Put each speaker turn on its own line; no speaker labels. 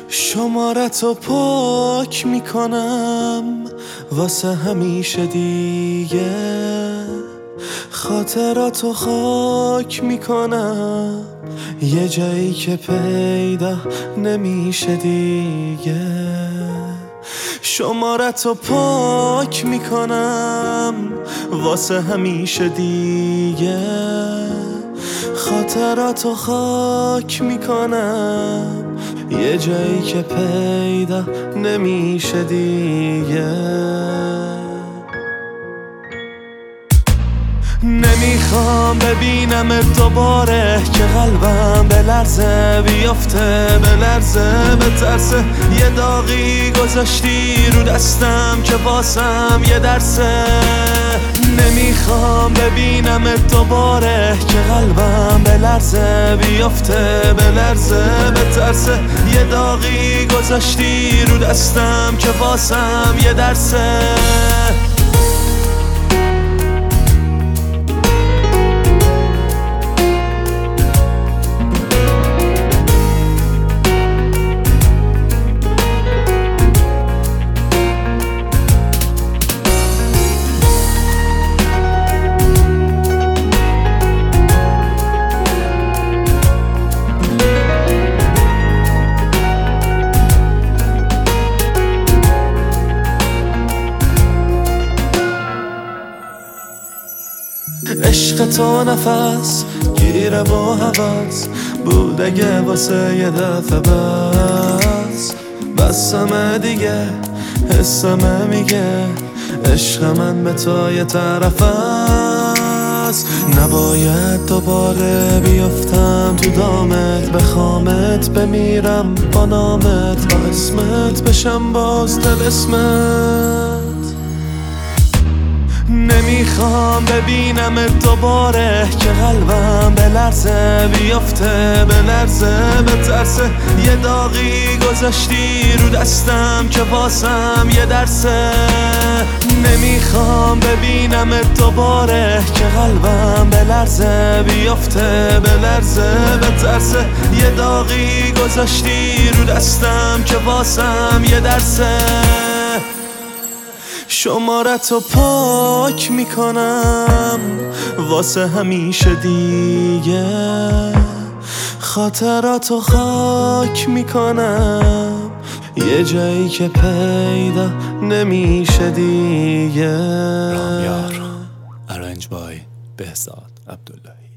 شمارتو پاک میکنم واسه همیشه دیگه، خاطراتو خاک میکنم یه جایی که پیدا نمیشه دیگه. شمارتو پاک میکنم واسه همیشه دیگه، خاطراتو خاک میکنم یه جایی که پیدا نمیشه دیگه. نمیخوام ببینم دوباره که قلبم به لرزه بیفته، به لرزه به ترسه. یه داغی گذاشتی رو دستم که واسم یه درسه. نمیخوام ببینم دوباره که قلبم به لرزه بیفته، به لرزه به ترسه. یه داغی گذاشتی رو دستم که واسم یه درسه. عشق تو نفس گیره و حوض بود اگه واسه یه دفعه بسمه دیگه، حسمه میگه عشق من به تو یه طرف است. نباید دوباره بیفتم تو دامت، بخوامت بمیرم با نامت، با اسمت بشم باز طلسمت. نمیخوام ببینم دوباره که قلبم به لرزه بیفته، به لرزه به ترسه. یه داغی گذاشتی رو دستم که واسم یه درسه. نمیخوام ببینم دوباره که قلبم به لرزه بیفته، به لرزه به ترسه. یه داغی گذاشتی رو دستم که واسم یه درسه. شمارتو پاک میکنم واسه همیشه دیگه، خاطراتو خاک میکنم یه جایی که پیدا نمیشه دیگه.
رامیار ارنج بای بهزاد عبداللهی.